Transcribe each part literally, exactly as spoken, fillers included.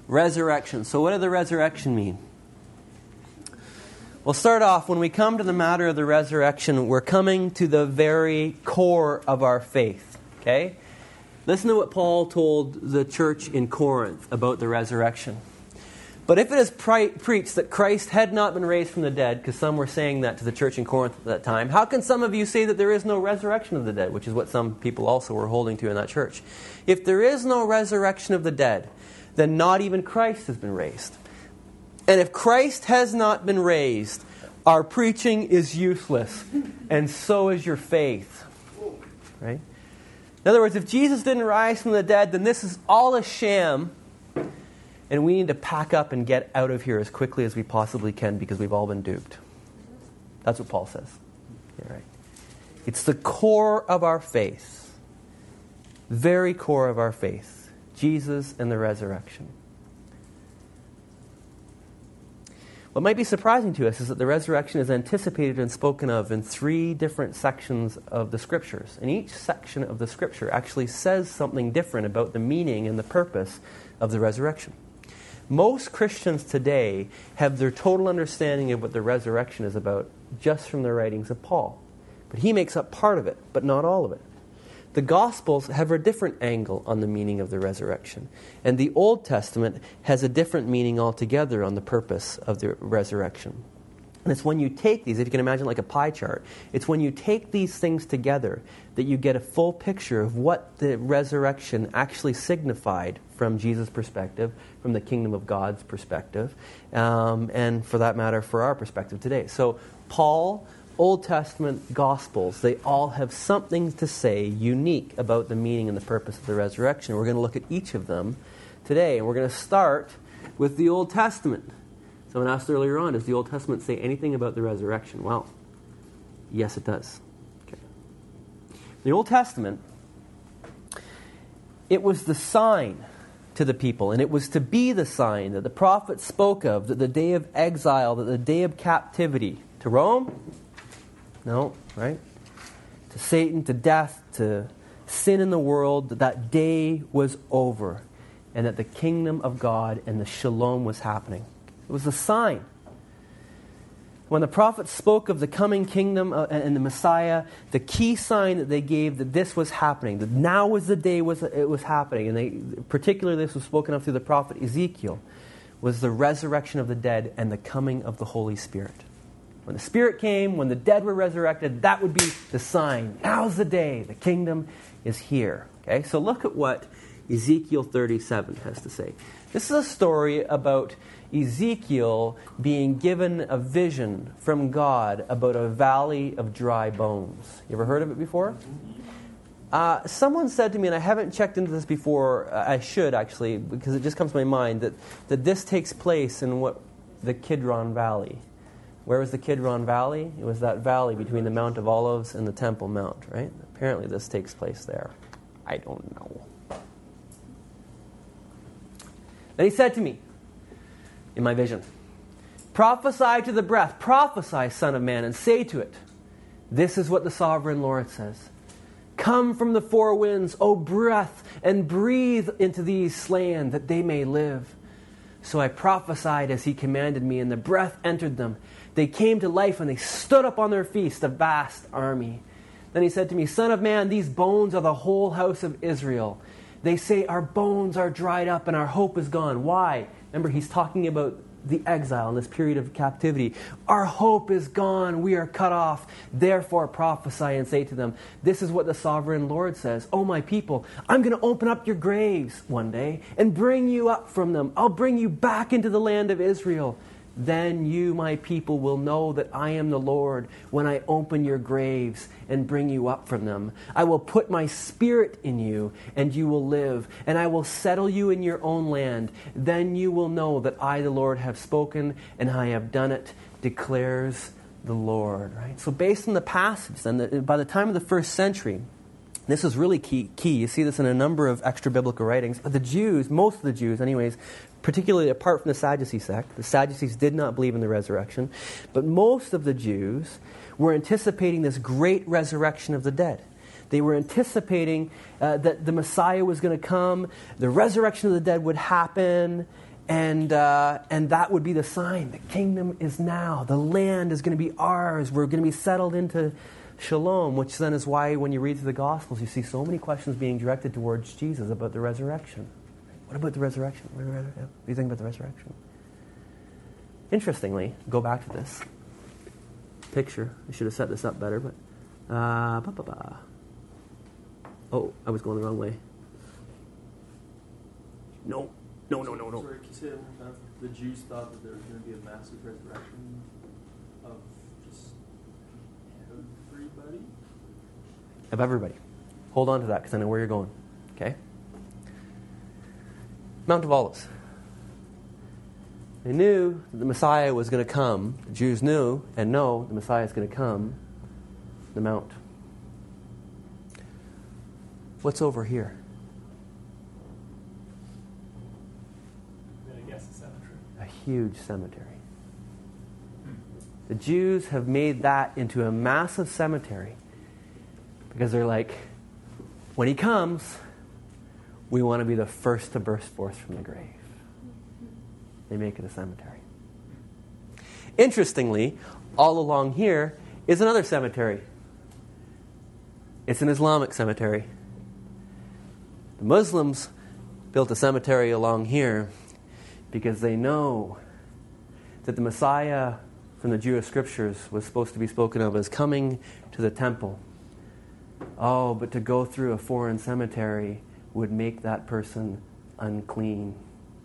Resurrection. So what does the resurrection mean? We'll start off, when we come to the matter of the resurrection, we're coming to the very core of our faith. Okay? Listen to what Paul told the church in Corinth about the resurrection. But if it is pre- preached that Christ had not been raised from the dead, because some were saying that to the church in Corinth at that time, how can some of you say that there is no resurrection of the dead, which is what some people also were holding to in that church? If there is no resurrection of the dead, then not even Christ has been raised. And if Christ has not been raised, our preaching is useless, and so is your faith. Right? In other words, if Jesus didn't rise from the dead, then this is all a sham. And we need to pack up and get out of here as quickly as we possibly can because we've all been duped. That's what Paul says. You're right. It's the core of our faith. Very core of our faith. Jesus and the resurrection. What might be surprising to us is that the resurrection is anticipated and spoken of in three different sections of the Scriptures. And each section of the Scripture actually says something different about the meaning and the purpose of the resurrection. Most Christians today have their total understanding of what the resurrection is about just from the writings of Paul. But he makes up part of it, but not all of it. The Gospels have a different angle on the meaning of the resurrection. And the Old Testament has a different meaning altogether on the purpose of the resurrection. And it's when you take these, if you can imagine like a pie chart, it's when you take these things together that you get a full picture of what the resurrection actually signified from Jesus' perspective, from the kingdom of God's perspective, um, and for that matter, for our perspective today. So Paul, Old Testament, Gospels, they all have something to say unique about the meaning and the purpose of the resurrection. We're going to look at each of them today, and we're going to start with the Old Testament. Someone asked earlier on, does the Old Testament say anything about the resurrection? Well, yes, it does. Okay. The Old Testament, it was the sign to the people, and it was to be the sign that the prophets spoke of, that the day of exile, that the day of captivity. To Rome? No, right? To Satan, to death, to sin in the world, that that day was over, and that the kingdom of God and the shalom was happening. It was a sign. When the prophets spoke of the coming kingdom and the Messiah, the key sign that they gave that this was happening, that now was the day was it was happening, and they, particularly this was spoken of through the prophet Ezekiel, was the resurrection of the dead and the coming of the Holy Spirit. When the Spirit came, when the dead were resurrected, that would be the sign. Now's the day. The kingdom is here. Okay, so look at what Ezekiel thirty-seven has to say. This is a story about Ezekiel being given a vision from God about a valley of dry bones. You ever heard of it before? Uh, someone said to me, and I haven't checked into this before, uh, I should actually, because it just comes to my mind, that, that this takes place in what the Kidron Valley. Where was the Kidron Valley? It was that valley between the Mount of Olives and the Temple Mount, right? Apparently this takes place there. I don't know. Then he said to me, in my vision, prophesy to the breath, prophesy, Son of Man, and say to it, this is what the Sovereign Lord says. Come from the four winds, O breath, and breathe into these slain, that they may live. So I prophesied as he commanded me, and the breath entered them. They came to life, and they stood up on their feet, a vast army. Then he said to me, Son of man, these bones are the whole house of Israel. They say, our bones are dried up, and our hope is gone. Why? Remember, he's talking about the exile in this period of captivity. Our hope is gone. We are cut off. Therefore prophesy and say to them, this is what the Sovereign Lord says. Oh, my people, I'm going to open up your graves one day and bring you up from them. I'll bring you back into the land of Israel. Then you, my people, will know that I am the Lord when I open your graves and bring you up from them. I will put my spirit in you, and you will live, and I will settle you in your own land. Then you will know that I, the Lord, have spoken, and I have done it, declares the Lord. Right? So based on the passage, then, the, by the time of the first century, this is really key, key. You see this in a number of extra-biblical writings. But the Jews, most of the Jews anyways, particularly apart from the Sadducee sect, the Sadducees did not believe in the resurrection, but most of the Jews were anticipating this great resurrection of the dead. They were anticipating uh, that the Messiah was going to come, the resurrection of the dead would happen, And uh, and that would be the sign. The kingdom is now. The land is going to be ours. We're going to be settled into shalom, which then is why when you read through the Gospels, you see so many questions being directed towards Jesus about the resurrection. What about the resurrection? What do you think about the resurrection? Interestingly, go back to this picture. I should have set this up better, but... Uh, bah, bah, bah. Oh, I was going the wrong way. No. No, no, no, no. Sorry, can you say that one more time? The Jews thought that there was going to be a massive resurrection of just everybody? Of everybody. Hold on to that because I know where you're going. Okay? Mount of Olives. They knew that the Messiah was going to come. The Jews knew and know the Messiah is going to come. The Mount. What's over here? I guess a cemetery. A huge cemetery. The Jews have made that into a massive cemetery because they're like, when he comes, we want to be the first to burst forth from the grave. They make it a cemetery. Interestingly, all along here is another cemetery. It's an Islamic cemetery. The Muslims built a cemetery along here because they know that the Messiah from the Jewish scriptures was supposed to be spoken of as coming to the temple. Oh, but to go through a foreign cemetery would make that person unclean.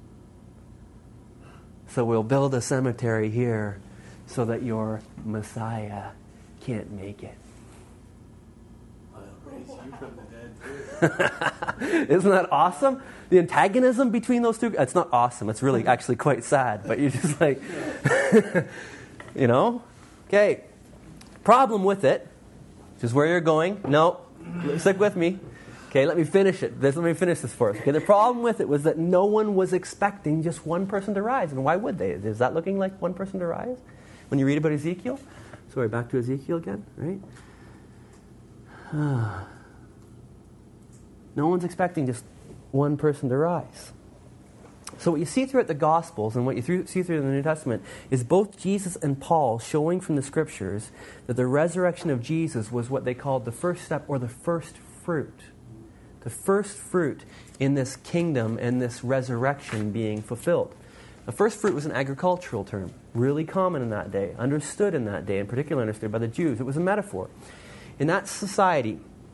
So we'll build a cemetery here so that your Messiah can't make it. I'll raise you from the dead too. Isn't that awesome? The antagonism between those two, it's not awesome. It's really actually quite sad. But you're just like, you know? Okay. Problem with it, which is where you're going. No, stick with me. Okay, let me finish it. This, let me finish this for us. Okay, the problem with it was that no one was expecting just one person to rise. And why would they? Is that looking like one person to rise? When you read about Ezekiel? Sorry, back to Ezekiel again, right? No one's expecting just one person to rise. So what you see throughout the Gospels and what you through, see through the New Testament is both Jesus and Paul showing from the Scriptures that the resurrection of Jesus was what they called the first step or the first fruit. The first fruit in this kingdom and this resurrection being fulfilled. The first fruit was an agricultural term, really common in that day, understood in that day, in particular understood by the Jews. It was a metaphor. In that society,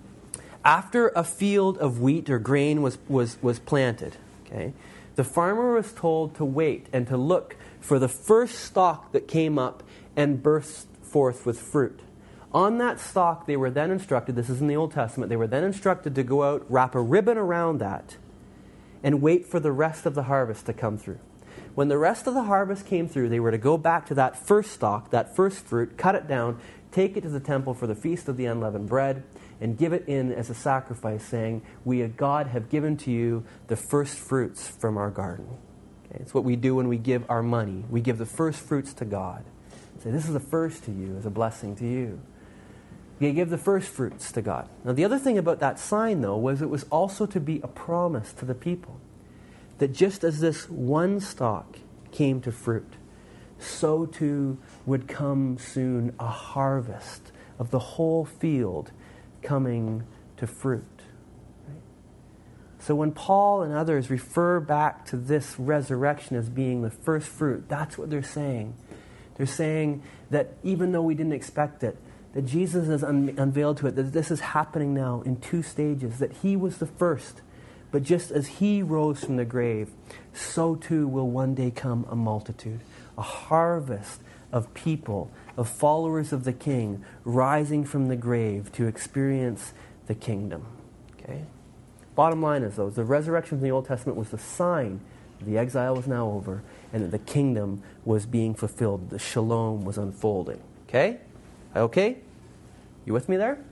after a field of wheat or grain was, was, was planted, okay, the farmer was told to wait and to look for the first stalk that came up and burst forth with fruit. On that stalk, they were then instructed, this is in the Old Testament, they were then instructed to go out, wrap a ribbon around that, and wait for the rest of the harvest to come through. When the rest of the harvest came through, they were to go back to that first stalk, that first fruit, cut it down, take it to the temple for the Feast of the Unleavened Bread, and give it in as a sacrifice, saying, we, God, have given to you the first fruits from our garden. Okay, it's what we do when we give our money. We give the first fruits to God. Say, this is the first to you, as a blessing to you. You give the first fruits to God. Now, the other thing about that sign, though, was it was also to be a promise to the people that just as this one stalk came to fruit, so too would come soon a harvest of the whole field coming to fruit. Right? So when Paul and others refer back to this resurrection as being the first fruit, that's what they're saying. They're saying that even though we didn't expect it, that Jesus has un- unveiled to it, that this is happening now in two stages, that he was the first. But just as he rose from the grave, so too will one day come a multitude, a harvest of people, of followers of the King, rising from the grave to experience the kingdom. Okay? Bottom line is, though, the resurrection from the Old Testament was the sign that the exile was now over and that the kingdom was being fulfilled. The shalom was unfolding. Okay? Okay? You with me there?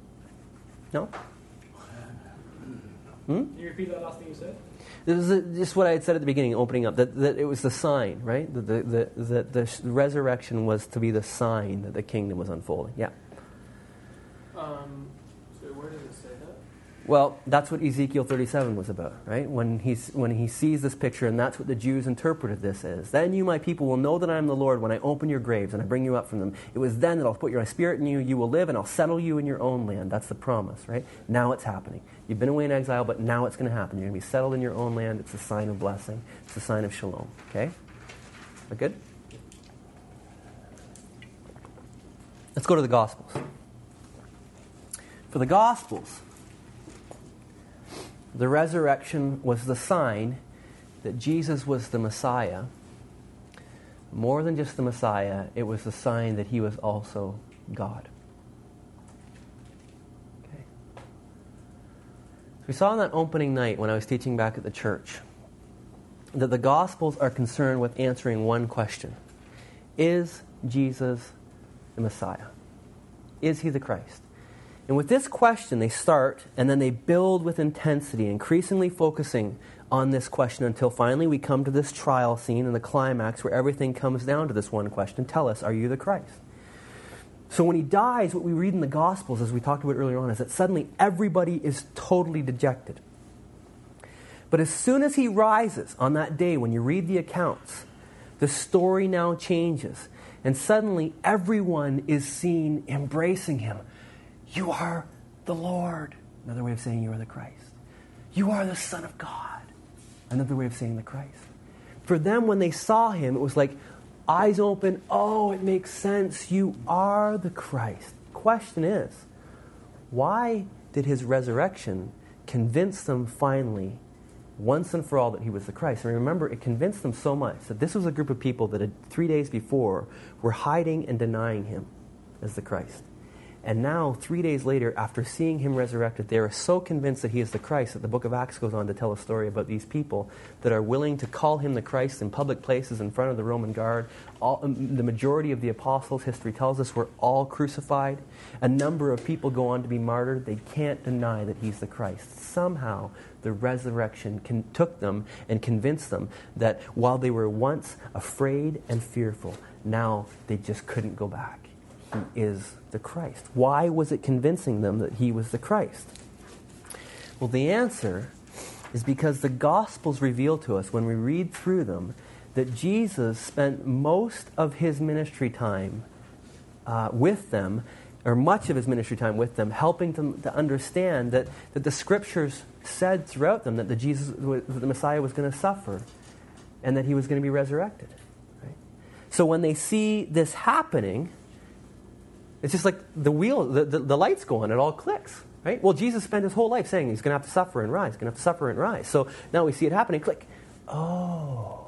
No? Hmm? Can you repeat that last thing you said? This is just what I had said at the beginning, opening up, that, that it was the sign, right? That the, the, the, the resurrection was to be the sign that the kingdom was unfolding. Yeah. Um, so where does it say that? Well, that's what Ezekiel thirty-seven was about, right? When, he's, when he sees this picture, and that's what the Jews interpreted this as. Then you, my people, will know that I am the Lord when I open your graves and I bring you up from them. It was then that I'll put my spirit in you, you will live, and I'll settle you in your own land. That's the promise, right? Now it's happening. You've been away in exile, but now it's going to happen. You're going to be settled in your own land. It's a sign of blessing. It's a sign of shalom, okay? That good? Let's go to the Gospels. For the Gospels, the resurrection was the sign that Jesus was the Messiah. More than just the Messiah, it was the sign that he was also God. Okay. We saw on that opening night when I was teaching back at the church that the Gospels are concerned with answering one question. Is Jesus the Messiah? Is he the Christ? And with this question, they start, and then they build with intensity, increasingly focusing on this question until finally we come to this trial scene and the climax where everything comes down to this one question. Tell us, are you the Christ? So when he dies, what we read in the Gospels, as we talked about earlier on, is that suddenly everybody is totally dejected. But as soon as he rises on that day, when you read the accounts, the story now changes. And suddenly everyone is seen embracing him. You are the Lord. Another way of saying you are the Christ. You are the Son of God. Another way of saying the Christ. For them, when they saw him, it was like eyes open. Oh, it makes sense. You are the Christ. Question is, why did his resurrection convince them finally, once and for all, that he was the Christ? And remember, it convinced them so much that this was a group of people that had, three days before were hiding and denying him as the Christ. And now, three days later, after seeing him resurrected, they are so convinced that he is the Christ that the book of Acts goes on to tell a story about these people that are willing to call him the Christ in public places in front of the Roman guard. All, um, the majority of the apostles, history tells us, were all crucified. A number of people go on to be martyred. They can't deny that he's the Christ. Somehow, the resurrection can, took them and convinced them that while they were once afraid and fearful, now they just couldn't go back. He is the Christ. Why was it convincing them that he was the Christ? Well, the answer is because the Gospels reveal to us, when we read through them, that Jesus spent most of his ministry time uh, with them, or much of his ministry time with them, helping them to understand that, that the Scriptures said throughout them that the Jesus, the Messiah, was going to suffer and that he was going to be resurrected. Right? So when they see this happening, it's just like the wheel, the, the, the lights go on, it all clicks, right? Well, Jesus spent his whole life saying he's going to have to suffer and rise, going to have to suffer and rise. So now we see it happening, click. Oh,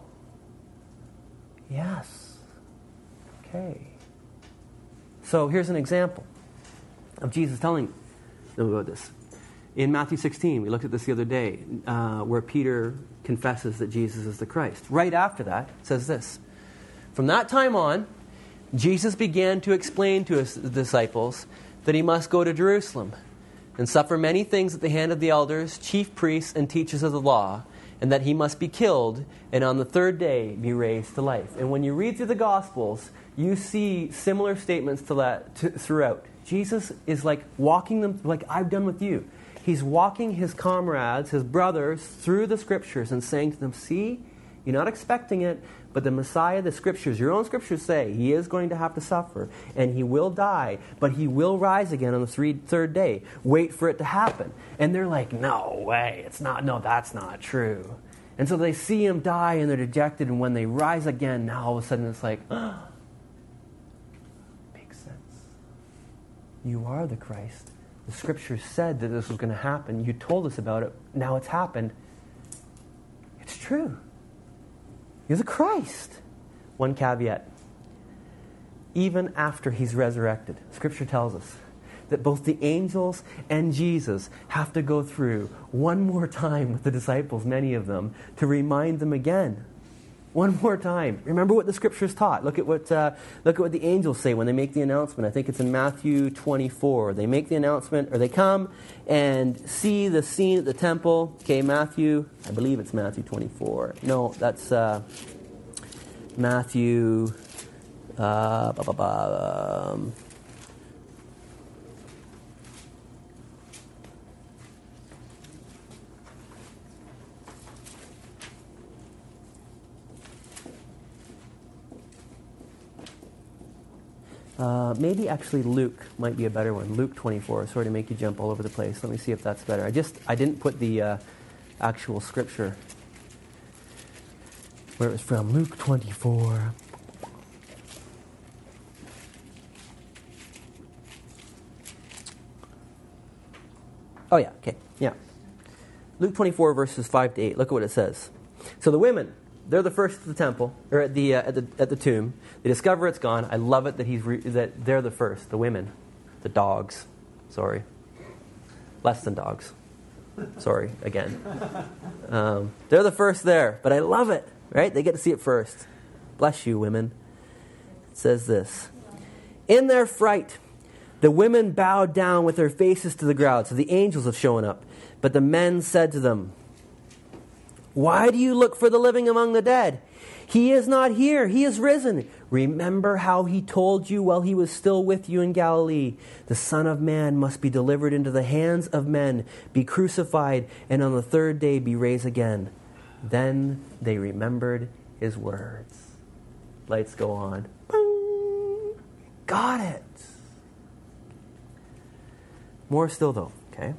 yes. Okay. So here's an example of Jesus telling them about this. In Matthew sixteen, we looked at this the other day, uh, where Peter confesses that Jesus is the Christ. Right after that, it says this. From that time on, Jesus began to explain to his disciples that he must go to Jerusalem and suffer many things at the hand of the elders, chief priests, and teachers of the law, and that he must be killed and on the third day be raised to life. And when you read through the Gospels, you see similar statements to that to, throughout. Jesus is like walking them, like I've done with you. He's walking his comrades, his brothers, through the Scriptures and saying to them, see, you're not expecting it, but the Messiah, the Scriptures, your own Scriptures say he is going to have to suffer and he will die, but he will rise again on the three, third day. Wait for it to happen. And they're like, no way, it's not, no, that's not true. And so they see him die and they're dejected, and when they rise again, now all of a sudden it's like, oh, makes sense. You are the Christ. The Scriptures said that this was going to happen. You told us about it. Now it's happened. It's true. You're the Christ. One caveat. Even after he's resurrected, Scripture tells us that both the angels and Jesus have to go through one more time with the disciples, many of them, to remind them again. One more time. Remember what the Scriptures taught. Look at what uh, look at what the angels say when they make the announcement. I think it's in Matthew twenty-four. They make the announcement, or they come and see the scene at the temple. Okay, Matthew, I believe it's Matthew twenty-four. No, that's uh, Matthew. Uh, bah, bah, bah, um, Uh, maybe actually Luke might be a better one. Luke twenty-four. Sorry to make you jump all over the place. Let me see if that's better. I just I didn't put the uh, actual scripture where it was from. Luke twenty-four. Oh yeah, okay, yeah. Luke twenty-four verses five to eight. Look at what it says. So the women, they're the first at the temple or at the uh, at the at the tomb. They discover it's gone. I love it that he's re- that they're the first. The women, the dogs. Sorry, less than dogs. Sorry again. Um, they're the first there, but I love it. Right? They get to see it first. Bless you, women. It says this: in their fright, the women bowed down with their faces to the ground. So the angels have shown up, but the men said to them, "Why do you look for the living among the dead? He is not here. He is risen. Remember how he told you while he was still with you in Galilee. The Son of Man must be delivered into the hands of men, be crucified, and on the third day be raised again." Then they remembered his words. Lights go on. Boom. Got it. More still though, okay?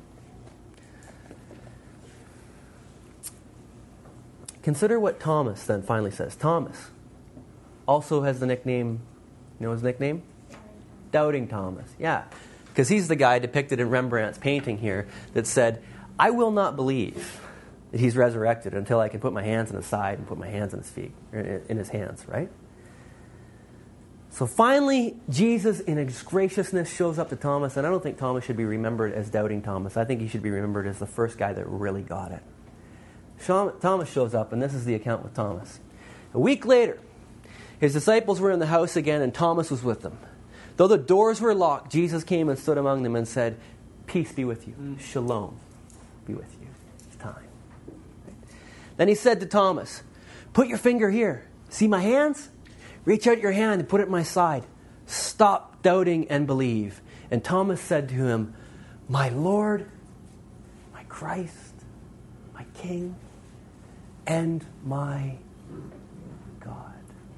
Consider what Thomas then finally says. Thomas also has the nickname, you know his nickname? Doubting Thomas. Yeah, because he's the guy depicted in Rembrandt's painting here that said, "I will not believe that he's resurrected until I can put my hands on his side and put my hands on his feet, or in his hands," right? So finally, Jesus in his graciousness shows up to Thomas, and I don't think Thomas should be remembered as Doubting Thomas. I think he should be remembered as the first guy that really got it. Thomas shows up, and this is the account with Thomas. A week later, his disciples were in the house again, and Thomas was with them. Though the doors were locked, Jesus came and stood among them and said, "Peace be with you. Mm. Shalom be with you." It's time. Then he said to Thomas, "Put your finger here. See my hands? Reach out your hand and put it at my side. Stop doubting and believe." And Thomas said to him, "My Lord, my Christ, my King, and my God."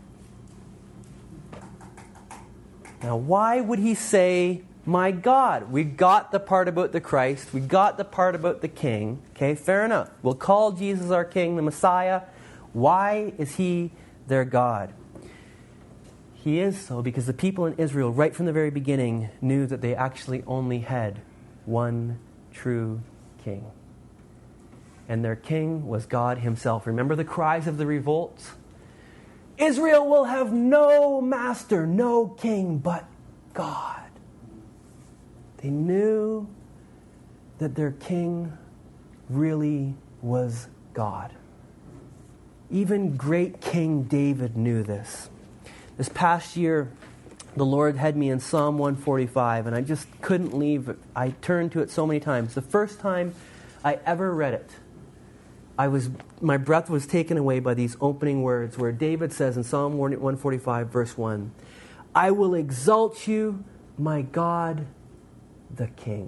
Now, why would he say, "my God"? We got the part about the Christ. We got the part about the King. Okay, fair enough. We'll call Jesus our King, the Messiah. Why is he their God? He is so because the people in Israel, right from the very beginning, knew that they actually only had one true king. And their king was God himself. Remember the cries of the revolt? Israel will have no master, no king but God. They knew that their king really was God. Even great King David knew this. This past year, the Lord had me in Psalm one forty-five, and I just couldn't leave it. I turned to it so many times. The first time I ever read it, I was my breath was taken away by these opening words where David says in Psalm one forty-five, verse one, "I will exalt you, my God, the King."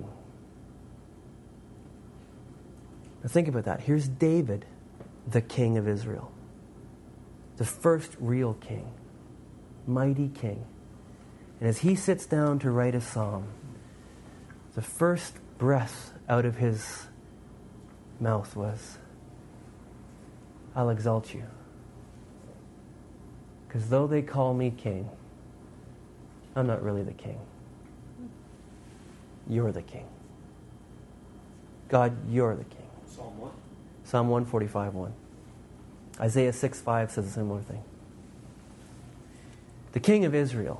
Now think about that. Here's David, the King of Israel, the first real king. Mighty king. And as he sits down to write a psalm, the first breath out of his mouth was, "I'll exalt you. Because though they call me king, I'm not really the king. You're the king. God, you're the king." Psalm what? Psalm one forty-five, one. Isaiah six five says a similar thing. The King of Israel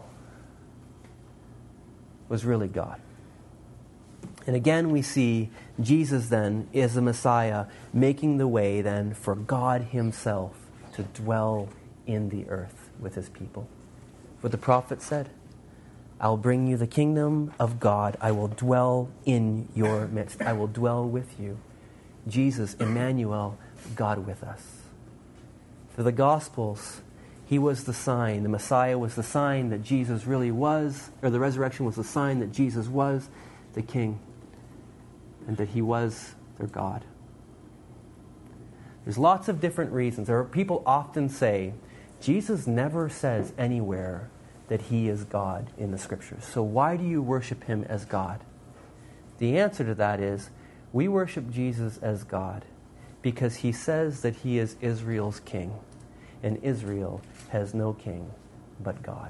was really God. And again we see Jesus then is the Messiah making the way then for God himself to dwell in the earth with his people. What the prophet said, "I'll bring you the kingdom of God. I will dwell in your midst. I will dwell with you." Jesus, Emmanuel, God with us. For the Gospels, he was the sign. The Messiah was the sign that Jesus really was, or the resurrection was the sign that Jesus was the King and that he was their God. There's lots of different reasons. There are people often say, Jesus never says anywhere that he is God in the Scriptures. So why do you worship him as God? The answer to that is, we worship Jesus as God because he says that he is Israel's king, and Israel has no king but God.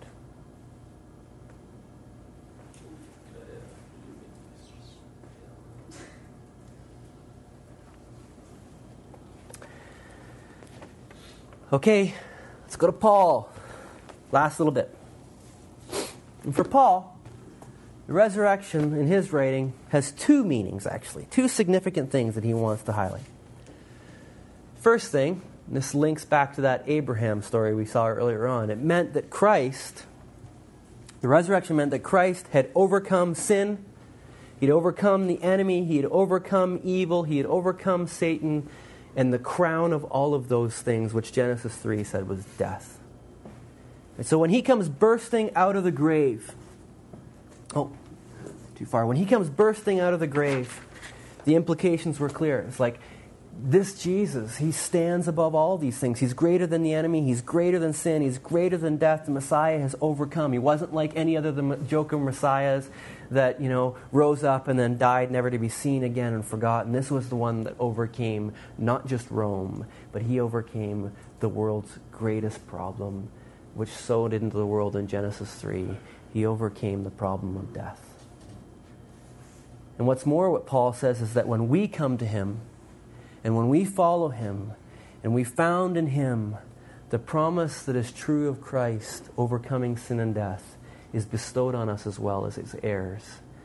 Okay, let's go to Paul. Last little bit. And for Paul, the resurrection in his writing has two meanings, actually. Two significant things that he wants to highlight. First thing, and this links back to that Abraham story we saw earlier on. It meant that Christ, the resurrection meant that Christ had overcome sin. He'd overcome the enemy. He had overcome evil. He had overcome Satan. And the crown of all of those things, which Genesis three said was death. And so when he comes bursting out of the grave, oh, too far. When he comes bursting out of the grave, the implications were clear. It's like, this Jesus, he stands above all these things. He's greater than the enemy. He's greater than sin. He's greater than death. The Messiah has overcome. He wasn't like any other of the Joachim Messiahs that, you know, rose up and then died never to be seen again and forgotten. This was the one that overcame not just Rome, but he overcame the world's greatest problem, which sowed into the world in Genesis three. He overcame the problem of death. And what's more, what Paul says is that when we come to him, and when we follow him, and we found in him the promise that is true of Christ, overcoming sin and death, is bestowed on us as well as his heirs.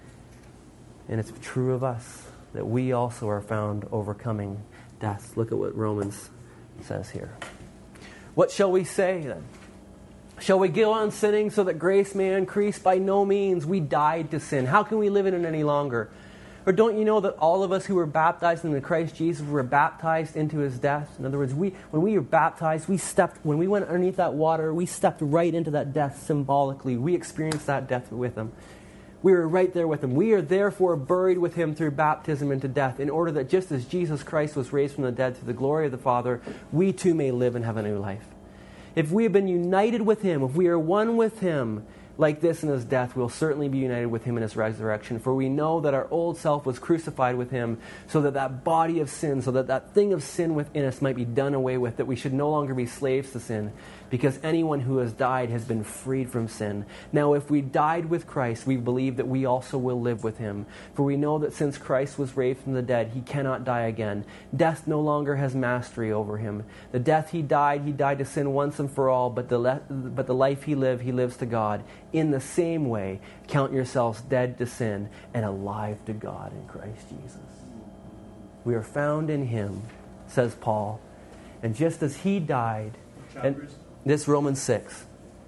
And it's true of us that we also are found overcoming death. Look at what Romans says here. What shall we say then? Shall we go on sinning so that grace may increase? By no means. We died to sin. How can we live in it any longer? Or don't you know that all of us who were baptized into Christ Jesus were baptized into his death? In other words, we when we were baptized, we stepped, when we went underneath that water, we stepped right into that death symbolically. We experienced that death with him. We were right there with him. We are therefore buried with him through baptism into death, in order that just as Jesus Christ was raised from the dead through the glory of the Father, we too may live and have a new life. If we have been united with him, if we are one with him, like this in his death, we'll certainly be united with him in his resurrection. For we know that our old self was crucified with him, so that that body of sin, so that that thing of sin within us might be done away with, that we should no longer be slaves to sin, because anyone who has died has been freed from sin. Now, if we died with Christ, we believe that we also will live with him. For we know that since Christ was raised from the dead, he cannot die again. Death no longer has mastery over him. The death he died, he died to sin once and for all, but the, le- but the life he lived, he lives to God. In the same way, count yourselves dead to sin and alive to God in Christ Jesus. We are found in him, says Paul. And just as he died, and this Romans six.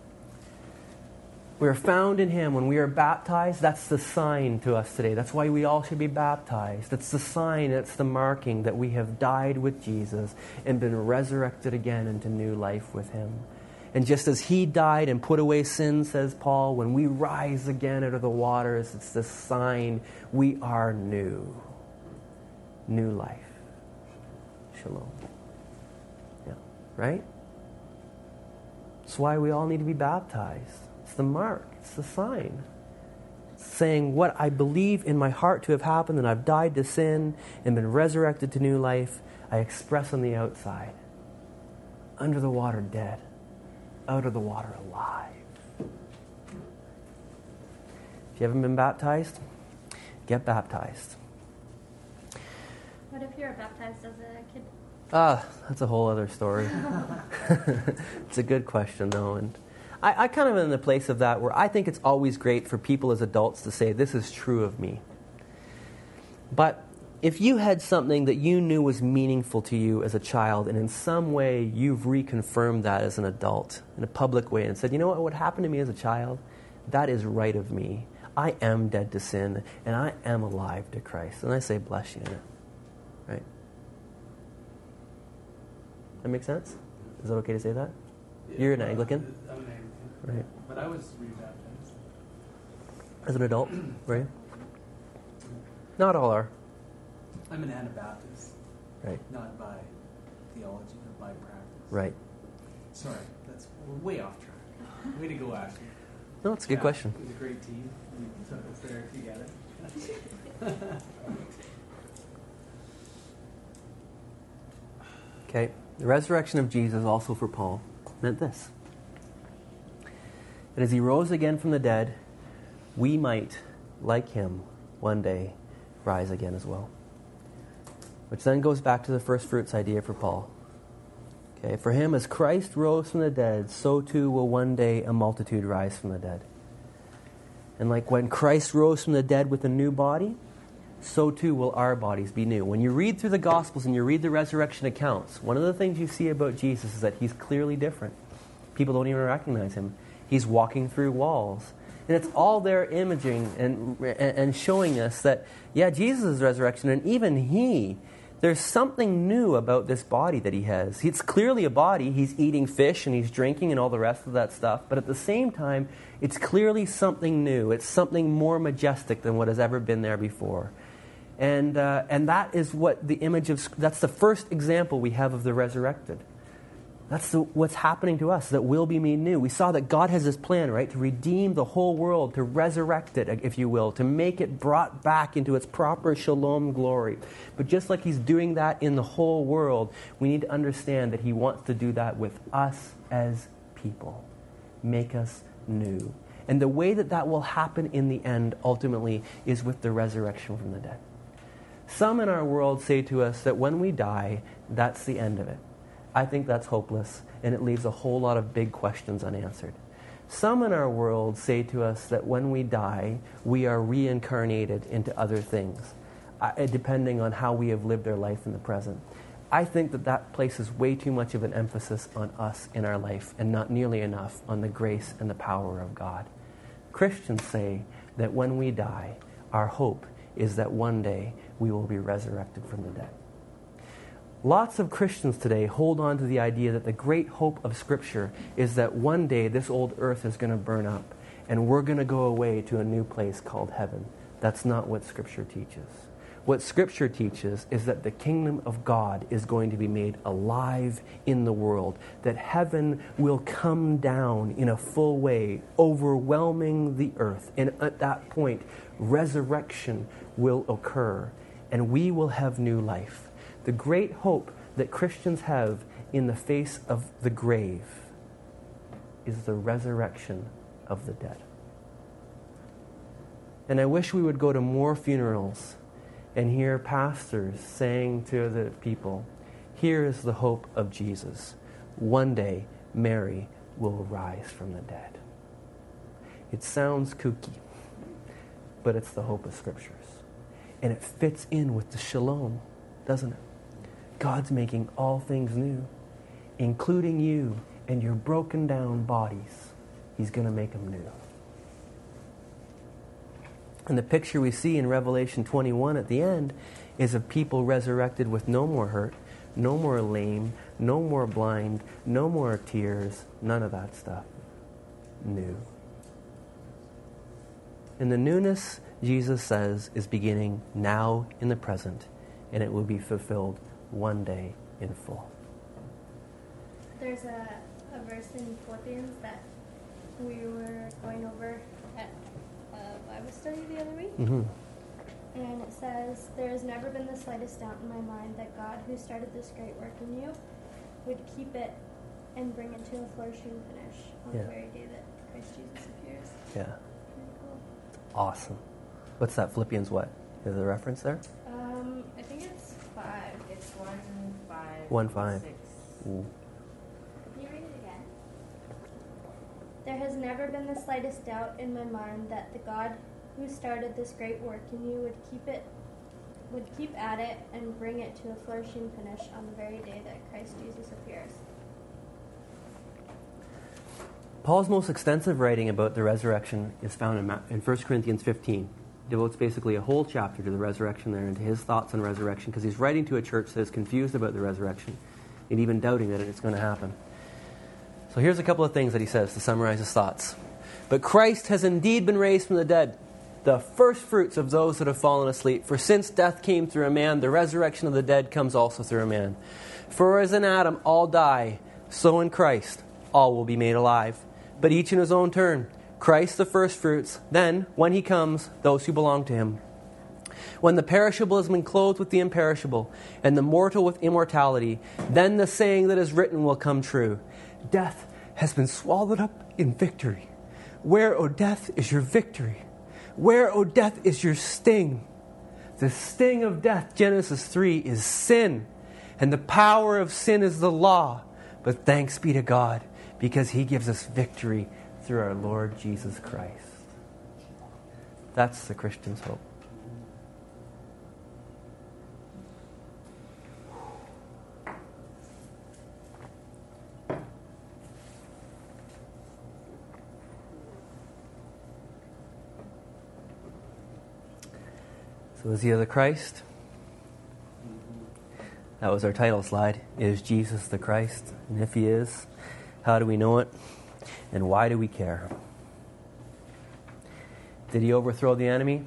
We are found in him when we are baptized. That's the sign to us today. That's why we all should be baptized. That's the sign, it's the marking that we have died with Jesus and been resurrected again into new life with him. And just as he died and put away sin, says Paul, when we rise again out of the waters, it's the sign we are new. New life. Shalom. Yeah. Right? That's why we all need to be baptized. It's the mark. It's the sign. It's saying what I believe in my heart to have happened, and I've died to sin and been resurrected to new life, I express on the outside. Under the water, dead. Out of the water, alive. If you haven't been baptized, get baptized. What if you were baptized as a kid? Ah, that's a whole other story. It's a good question, though. And I, I kind of am in the place of that where I think it's always great for people as adults to say, this is true of me. But if you had something that you knew was meaningful to you as a child, and in some way you've reconfirmed that as an adult in a public way and said, you know what, what happened to me as a child, that is right of me. I am dead to sin, and I am alive to Christ. And I say, bless you in it. Right? That make sense? Is it okay to say that? Yeah, You're an well, Anglican? I'm an Anglican. Right. But I was rebaptized. As an adult, right? Not all are. I'm an Anabaptist. Right. Not by theology, but by practice. Right. Sorry, that's we're way off track. Way to go, Ashley. No, it's a good Yeah, question. It was a great team. We took us there together. Okay, the resurrection of Jesus also for Paul meant this. That as he rose again from the dead, we might, like him, one day rise again as well. Which then goes back to the first fruits idea for Paul. Okay, for him, as Christ rose from the dead, so too will one day a multitude rise from the dead. And like when Christ rose from the dead with a new body, so too will our bodies be new. When you read through the Gospels and you read the resurrection accounts, one of the things you see about Jesus is that he's clearly different. People don't even recognize him. He's walking through walls. And it's all there imaging and, and showing us that, yeah, Jesus is resurrection, and even he, there's something new about this body that he has. It's clearly a body. He's eating fish and he's drinking and all the rest of that stuff. But at the same time, it's clearly something new. It's something more majestic than what has ever been there before. And uh, and that is what the image of, that's the first example we have of the resurrected. That's the, what's happening to us, that we'll be made new. We saw that God has this plan, right, to redeem the whole world, to resurrect it, if you will, to make it brought back into its proper shalom glory. But just like he's doing that in the whole world, we need to understand that he wants to do that with us as people. Make us new. And the way that that will happen in the end, ultimately, is with the resurrection from the dead. Some in our world say to us that when we die, that's the end of it. I think that's hopeless, and it leaves a whole lot of big questions unanswered. Some in our world say to us that when we die, we are reincarnated into other things, uh, depending on how we have lived our life in the present. I think that that places way too much of an emphasis on us in our life, and not nearly enough on the grace and the power of God. Christians say that when we die, our hope is that one day we will be resurrected from the dead. Lots of Christians today hold on to the idea that the great hope of Scripture is that one day this old earth is going to burn up and we're going to go away to a new place called heaven. That's not what Scripture teaches. What Scripture teaches is that the kingdom of God is going to be made alive in the world, that heaven will come down in a full way, overwhelming the earth. And at that point, resurrection will occur, and we will have new life. The great hope that Christians have in the face of the grave is the resurrection of the dead. And I wish we would go to more funerals and hear pastors saying to the people, here is the hope of Jesus. One day, Mary will rise from the dead. It sounds kooky, but it's the hope of Scriptures. And it fits in with the shalom, doesn't it? God's making all things new, including you and your broken down bodies. He's going to make them new. And the picture we see in Revelation twenty-one at the end is of people resurrected with no more hurt, no more lame, no more blind, no more tears, none of that stuff. New. And the newness, Jesus says, is beginning now in the present, and it will be fulfilled one day in full. There's a, a verse in Philippians that we were going over at uh, Bible study the other week. Mm-hmm. And it says, there has never been the slightest doubt in my mind that God, who started this great work in you, would keep it and bring it to a flourishing finish on Yeah. the very day that Christ Jesus appears. Yeah. Very cool. Awesome. What's that? Philippians what? Is there a reference there? Um, I think it's five. It's one five. One five. Six. Ooh. Can you read it again? There has never been the slightest doubt in my mind that the God who started this great work in you would keep it, would keep at it and bring it to a flourishing finish on the very day that Christ Jesus appears. Paul's most extensive writing about the resurrection is found in, Ma- in First Corinthians fifteen. He devotes basically a whole chapter to the resurrection there and to his thoughts on resurrection, because he's writing to a church that is confused about the resurrection and even doubting that it's going to happen. So here's a couple of things that he says to summarize his thoughts. But Christ has indeed been raised from the dead, the first fruits of those that have fallen asleep. For since death came through a man, the resurrection of the dead comes also through a man. For as in Adam all die, so in Christ all will be made alive, but each in his own turn. Christ the firstfruits, then, when he comes, those who belong to him. When the perishable has been clothed with the imperishable, and the mortal with immortality, then the saying that is written will come true. Death has been swallowed up in victory. Where, O death, is your victory? Where, O death, is your sting? The sting of death, Genesis three, is sin. And the power of sin is the law. But thanks be to God, because he gives us victory through our Lord Jesus Christ. That's the Christian's hope. So is he the Christ? That was our title slide. Is Jesus the Christ? And if he is, how do we know it? And why do we care? Did he overthrow the enemy?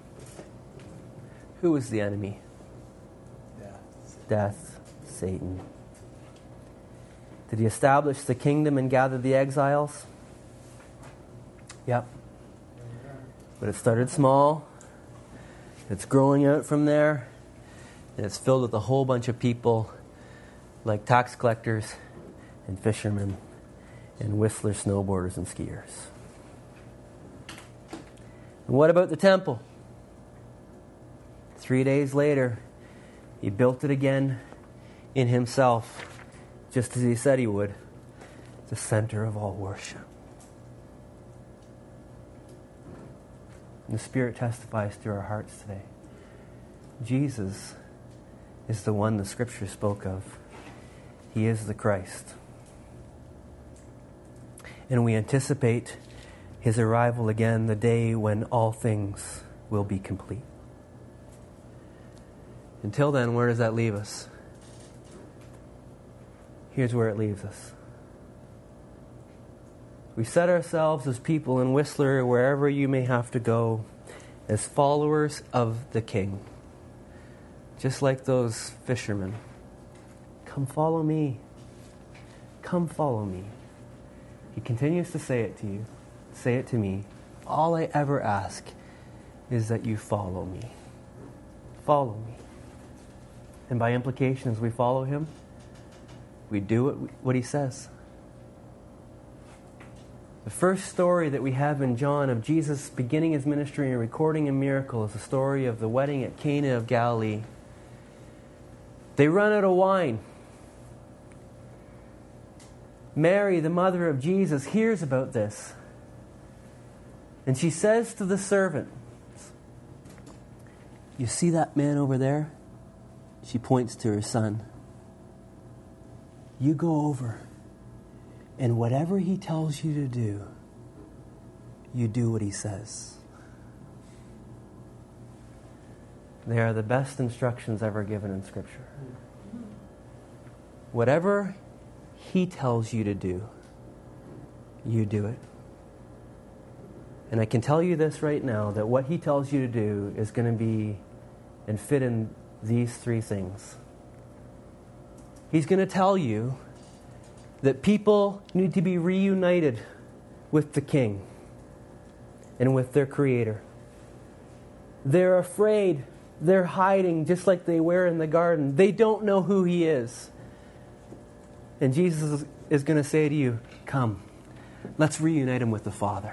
Who was the enemy? Death. Death, Satan. Did he establish the kingdom and gather the exiles? Yep. But it started small. It's growing out from there. And it's filled with a whole bunch of people like tax collectors and fishermen and Whistler snowboarders and skiers. And what about the temple? Three days later, he built it again in himself, just as he said he would, the center of all worship. And the Spirit testifies to our hearts today. Jesus is the one the Scripture spoke of. He is the Christ. And we anticipate his arrival again, the day when all things will be complete. Until then, where does that leave us? Here's where it leaves us. We set ourselves as people in Whistler, wherever you may have to go, as followers of the King. Just like those fishermen. Come follow me. Come follow me. He continues to say it to you. Say it to me. All I ever ask is that you follow me. Follow me. And by implication, as we follow him, we do what, what he says. The first story that we have in John of Jesus beginning his ministry and recording a miracle is the story of the wedding at Cana of Galilee. They run out of wine. Mary, the mother of Jesus, hears about this. And she says to the servant, "You see that man over there?" She points to her son. "You go over, and whatever he tells you to do, you do what he says." They are the best instructions ever given in Scripture. Whatever he tells you to do, you do it. And I can tell you this right now, that what he tells you to do is going to be and fit in these three things. He's going to tell you that people need to be reunited with the King and with their Creator. They're afraid. They're hiding just like they were in the garden. They don't know who he is. And Jesus is going to say to you, come, let's reunite him with the Father.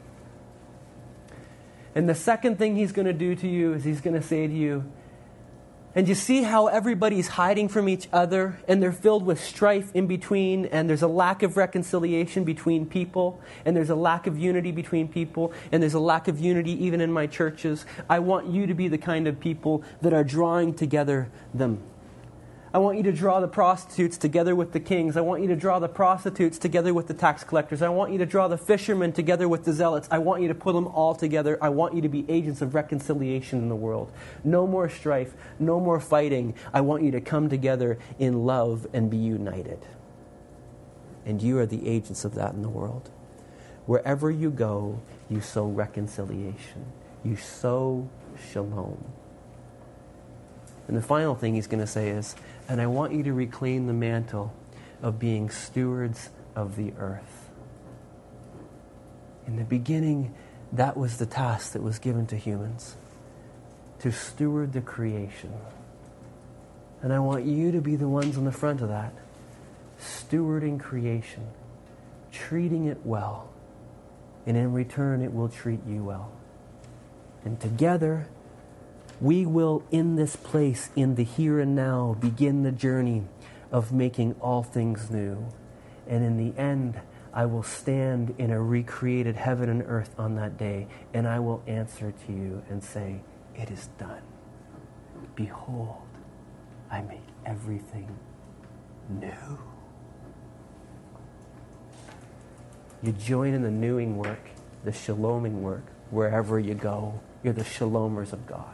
And the second thing he's going to do to you is he's going to say to you, and you see how everybody's hiding from each other and they're filled with strife in between, and there's a lack of reconciliation between people, and there's a lack of unity between people, and there's a lack of unity even in my churches. I want you to be the kind of people that are drawing together them. I want you to draw the prostitutes together with the kings. I want you to draw the prostitutes together with the tax collectors. I want you to draw the fishermen together with the zealots. I want you to put them all together. I want you to be agents of reconciliation in the world. No more strife, no more fighting. I want you to come together in love and be united. And you are the agents of that in the world. Wherever you go, you sow reconciliation. You sow shalom. And the final thing he's going to say is, and I want you to reclaim the mantle of being stewards of the earth. In the beginning, that was the task that was given to humans, to steward the creation. And I want you to be the ones on the front of that, stewarding creation, treating it well, and in return it will treat you well. And together, we will, in this place, in the here and now, begin the journey of making all things new. And in the end, I will stand in a recreated heaven and earth on that day, and I will answer to you and say, it is done. Behold, I make everything new. You join in the newing work, the shaloming work, wherever you go. You're the shalomers of God.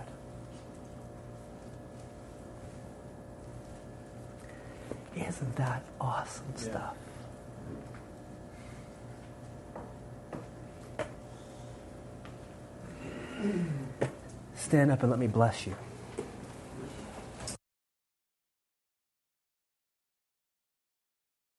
Isn't that awesome Yeah. stuff? Stand up and let me bless you.